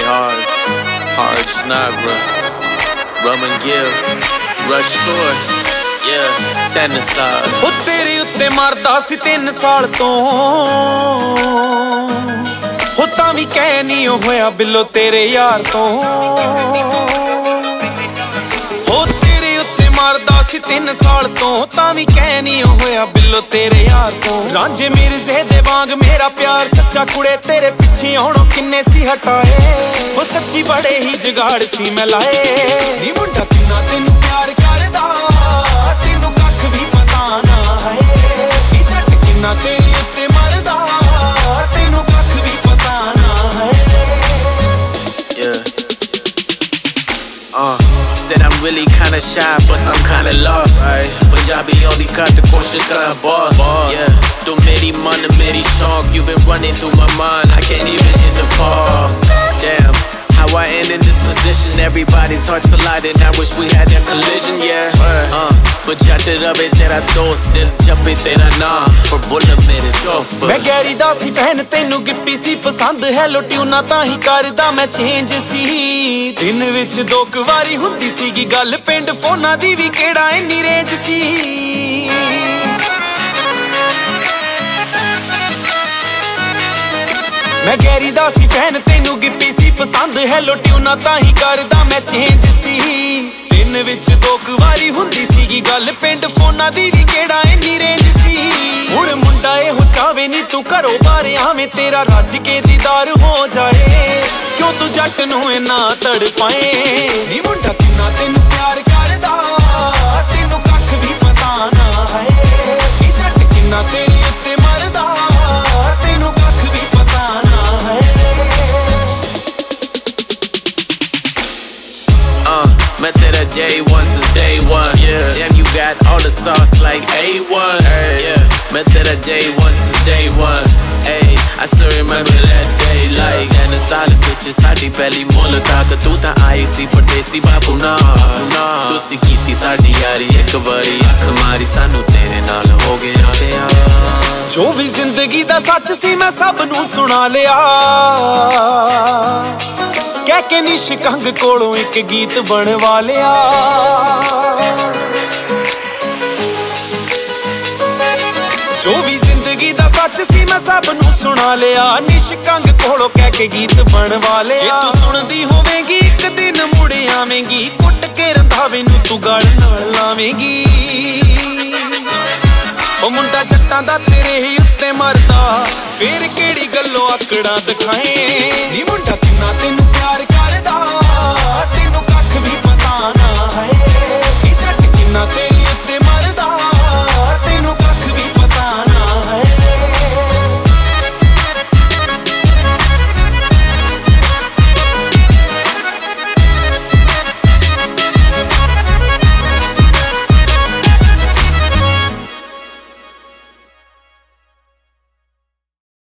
Ours, Hard Schnagra, Rum and Gill, Rush Tour, yeah, Tennessee. ਉਹ ਤੇਰੇ ਉੱਤੇ ਮਰਦਾ ਸੀ 3 ਸਾਲ ਤੋਂ ਉਹ ਤਾਂ ਵੀ ਕਹਿ ਨਹੀਂ ਹੋਇਆ ਬਿੱਲੋ ਤੇਰੇ ਯਾਰ ਤੋਂ ਉਹ ਤੇਰੇ ਉੱਤੇ ਮਰਦਾ ਸੀ 3 ਸਾਲ ਤੋਂ ਤਾਂ ਵੀ ਕਹਿ ਨਹੀਂ ਹੋਇਆ ਬਿੱਲੋ ਤੇਰੇ ਯਾਰ ਤੋਂ ਰਾਂਝੇ ਮਿਰਜ਼ੇ ਦੇ ਵਾਂਗ ਮੇਰਾ ਪਿਆਰ ਸੱਚਾ ਕੁੜੇ ਤੇਰੇ ਪਿੱਛੇ ਆਉਣੋਂ ਕਿੰਨੇ ਸੀ ਹਟਾਏ ਉਹ ਸੱਚੀ ਬੜੇ ਹੀ ਜਗਾੜ ਸੀ ਮੈਂ ਲਾਏ ਨੀ ਮੁੰਡਾ ਕਿੰਨਾ ਤੈਨੂੰ ਪਿਆਰ ਕਰਦਾ ਤੈਨੂੰ ਕੱਖ ਵੀ ਪਤਾ ਨਾ ਹੈ ਨੀ ਜੱਟ ਕਿੰਨਾ ਤੇਰੇ ਉੱਤੇ ਮਰਦਾ ਤੈਨੂੰ ਕੱਖ ਵੀ ਪਤਾ ਨਾ ਹੈ Said I'm really kinda shy, but I'm kinda lost, right? Punjabi only cut the cautious cause I'm boss, yeah. Too many money, many songs, you been running through my mind, I can't even hit the pause. Damn, how I end in this position, everybody's hearts colliding, I wish we had that collision, yeah. But jat rabe tera dost, dil chape tera naam, par bola mere shauq ਮੈਂ Garry ਦਾ ਸੀ fan ਤੈਨੂੰ ਗਿੱਪੀ ਸੀ ਪਸੰਦ hello tuna ਤਾਂ ਹੀ ਕਰਦਾ ਮੈਂ change ਸੀ ਦਿਨ ਵਿੱਚ 2 ਵਾਰੀ ਹੁੰਦੀ ਸੀਗੀ ਗੱਲ ਪਿੰਡ ਫੋਨਾਂ ਦੀ ਵੀ ਕਿਹੜਾ ਇੰਨੀ ਰੇਂਜ ਸੀ ਮੈਂ ਗੈਰੀ ਦਾ ਸੀ ਫੈਨ ਤੈਨੂੰ ਗਿੱਪੀ ਸੀ ਪਸੰਦ ਹੈਲੋ ਟਿਊਨਾ ਤਾਂ ਹੀ ਕਰਦਾ ਮੈਂ ਚੇਂਜ ਸੀ ਦਿਨ ਵਿੱਚ 2 ਵਾਰੀ ਹੁੰਦੀ ਸੀਗੀ ਗੱਲ ਪਿੰਡ ਫੋਨਾਂ ਦੀ ਵੀ ਕਿਹੜਾ ਇੰਨੀ ਰੇਂਜ ਸੀ ਹੁਣ ਮੁੰਡਾ ਇਹੋ ਚਾਵੇ ਨੀ ਤੂੰ ਘਰੋਂ ਬਾਹਰ ਆਵੇਂ ਤੇਰਾ ਰੱਜ ਕੇ ਦੀਦਾਰ ਹੋ ਜਾਏ ਕਿਉਂ ਤੂੰ ਜੱਟ ਨੂੰ ਇੰਨਾ ਤੜਪਾਏ ਨੀ ਮੁੰਡਾ ਕਿੰਨਾ ਤੈਨੂੰ ਪਿਆਰ ਕਰਦਾ ਤੈਨੂੰ ਕੱਖ ਵੀ ਪਤਾ ਨਾ ਹੈ ਨੀ ਜੱਟ ਕਿੰਨਾ ਤੇਰੇ ਉੱਤੇ ਮਰਦਾ ਤੈਨੂੰ ਕੱਖ ਵੀ ਪਤਾ ਨਾ ਹੈ Met tera J1 since day one, yeah. Damn, you got all the sauce like A1, yeah. Met tera J1 since day one, ayy. I still remember that day like and the solid bitches saadi pehli mulaqat tu ta aayi si pardesi babu na tusi ਕੀਤੀ ਸਾਡੀ ਯਾਰੀ ਇੱਕ ਵਾਰੀ ਅੱਖ ਮਾਰੀ ਸਾਨੂੰ ਤੇਰੇ ਨਾਲ ਹੋ ਗਿਆ ਪਿਆਰ ਜੋ ਵੀ ਜ਼ਿੰਦਗੀ ਦਾ ਸੱਚ ਸੀ ਮੈਂ ਸਭ ਨੂੰ ਸੁਣਾ ਲਿਆ ਕਹਿ ਕੇ ਨਿਸ਼ਕੰਗ ਕੋਲੋਂ ਇੱਕ ਗੀਤ ਬਣਵਾ ਲਿਆ ਜੋ ਵੀ ਜ਼ਿੰਦਗੀ ਦਾ ਸੱਚ ਸੀ ਮੈਂ ਸਭ ਨੂੰ ਸੁਣਾ ਲਿਆ ਨਿਸ਼ਕੰਗ ਕੋਲੋਂ ਕਹਿ ਕੇ ਗੀਤ ਬਣਵਾ ਲਿਆ ਜੇ ਤੂੰ ਸੁਣਦੀ ਹੋਵੇਂਗੀ ਇੱਕ ਦਿਨ ਮੁੜ ਆਵੇਂਗੀ ਕੁੱਟ ਕੇ ਰੰਧਾਵੇ ਨੂੰ ਤੂੰ ਗਲ ਨਾਲ ਲਾਵੇਂਗੀ ਉਹ ਮੁੰਡਾ ਜੱਟਾਂ ਦਾ ਤੇਰੇ ਹੀ ਉੱਤੇ ਮਰਦਾ ਫੇਰ